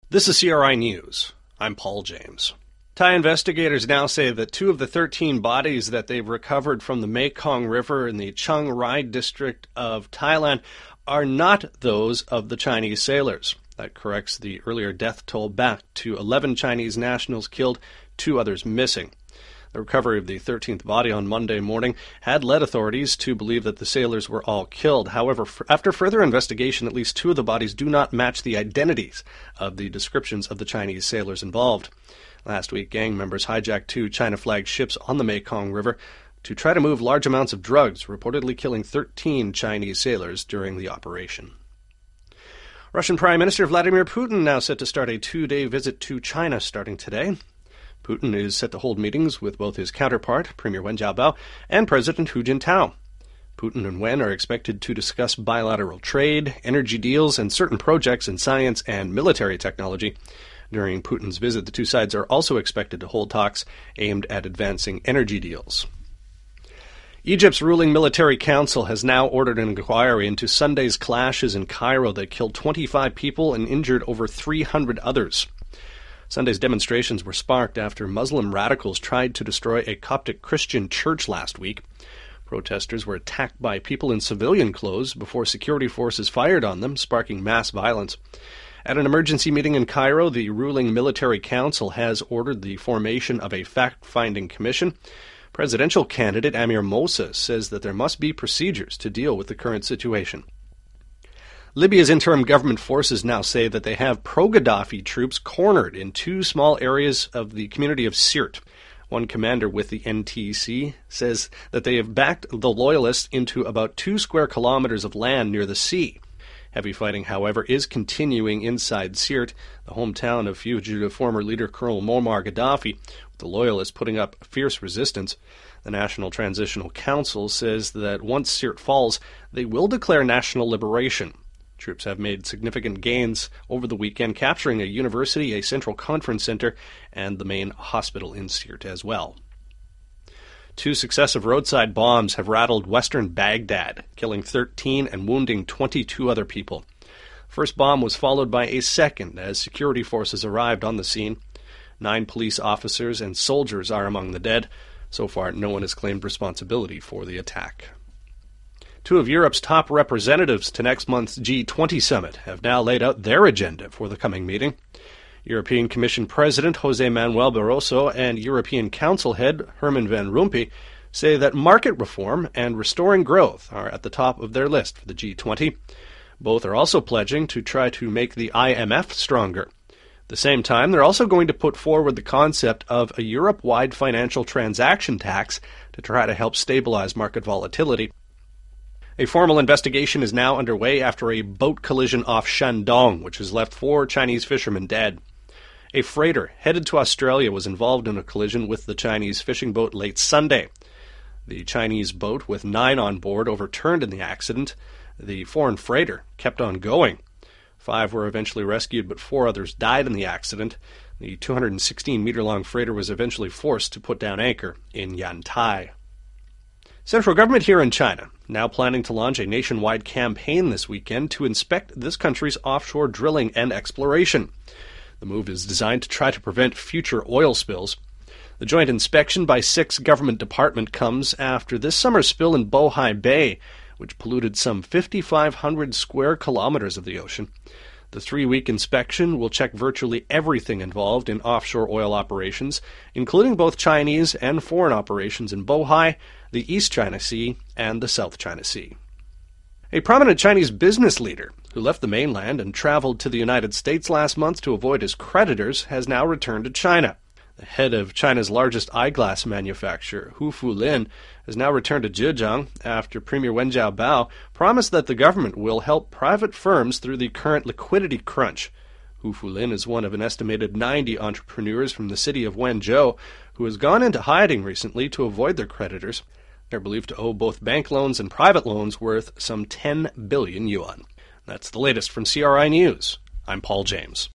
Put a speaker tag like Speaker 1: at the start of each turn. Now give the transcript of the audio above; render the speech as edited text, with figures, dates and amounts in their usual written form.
Speaker 1: This is CRI News. I'm Paul James. Thai investigators now say that 2 of the 13 bodies that they've recovered from the Mekong River in the Chiang Rai district of Thailand are not those of the Chinese sailors. That corrects the earlier death toll back to 11 Chinese nationals killed, 2 others missing. The recovery of the 13th body on Monday morning had led authorities to believe that the sailors were all killed. However, after further investigation, at least 2 of the bodies do not match the identities of the descriptions of the Chinese sailors involved. Last week, gang members hijacked 2 China-flagged ships on the Mekong River to try to move large amounts of drugs, reportedly killing 13 Chinese sailors during the operation. Russian Prime Minister Vladimir Putin now set to start a 2-day visit to China starting today. Putin is set to hold meetings with both his counterpart, Premier Wen Jiabao, and President Hu Jintao. Putin and Wen are expected to discuss bilateral trade, energy deals, and certain projects in science and military technology. During Putin's visit, the 2 sides are also expected to hold talks aimed at advancing energy deals. Egypt's ruling military council has now ordered an inquiry into Sunday's clashes in Cairo that killed 25 people and injured over 300 others. Sunday's demonstrations were sparked after Muslim radicals tried to destroy a Coptic Christian church last week. Protesters were attacked by people in civilian clothes before security forces fired on them, sparking mass violence. At an emergency meeting in Cairo, the ruling military council has ordered the formation of a fact-finding commission. Presidential candidate Amir Moussa says that there must be procedures to deal with the current situation. Libya's interim government forces now say that they have pro-Gaddafi troops cornered in 2 small areas of the community of Sirte. One commander with the NTC says that they have backed the loyalists into about 2 square kilometers of land near the sea. Heavy fighting, however, is continuing inside Sirte, the hometown of fugitive former leader Colonel Muammar Gaddafi, with the loyalists putting up fierce resistance. The National Transitional Council says that once Sirte falls, they will declare national liberation. Troops have made significant gains over the weekend, capturing a university, a central conference center, and the main hospital in Sirte as well. 2 successive roadside bombs have rattled western Baghdad, killing 13 and wounding 22 other people. First bomb was followed by a second as security forces arrived on the scene. 9 police officers and soldiers are among the dead. So far, no one has claimed responsibility for the attack. 2 of Europe's top representatives to next month's G20 summit have now laid out their agenda for the coming meeting. European Commission President José Manuel Barroso and European Council head Herman Van Rompuy say that market reform and restoring growth are at the top of their list for the G20. Both are also pledging to try to make the IMF stronger. At the same time, they're also going to put forward the concept of a Europe-wide financial transaction tax to try to help stabilize market volatility. A formal investigation is now underway after a boat collision off Shandong, which has left 4 Chinese fishermen dead. A freighter headed to Australia was involved in a collision with the Chinese fishing boat late Sunday. The Chinese boat with 9 on board overturned in the accident. The foreign freighter kept on going. 5 were eventually rescued, but 4 others died in the accident. The 216-meter-long freighter was eventually forced to put down anchor in Yantai. Central government here in China now planning to launch a nationwide campaign this weekend to inspect this country's offshore drilling and exploration. The move is designed to try to prevent future oil spills. The joint inspection by 6 government departments comes after this summer's spill in Bohai Bay, which polluted some 5,500 square kilometers of the ocean. The 3-week inspection will check virtually everything involved in offshore oil operations, including both Chinese and foreign operations in Bohai, the East China Sea, and the South China Sea. A prominent Chinese business leader who left the mainland and traveled to the United States last month to avoid his creditors has now returned to China. The head of China's largest eyeglass manufacturer, Hu Fulin, has now returned to Zhejiang after Premier Wen Jiabao promised that the government will help private firms through the current liquidity crunch. Hu Fulin is one of an estimated 90 entrepreneurs from the city of Wenzhou who has gone into hiding recently to avoid their creditors. They're believed to owe both bank loans and private loans worth some 10 billion yuan. That's the latest from CRI News. I'm Paul James.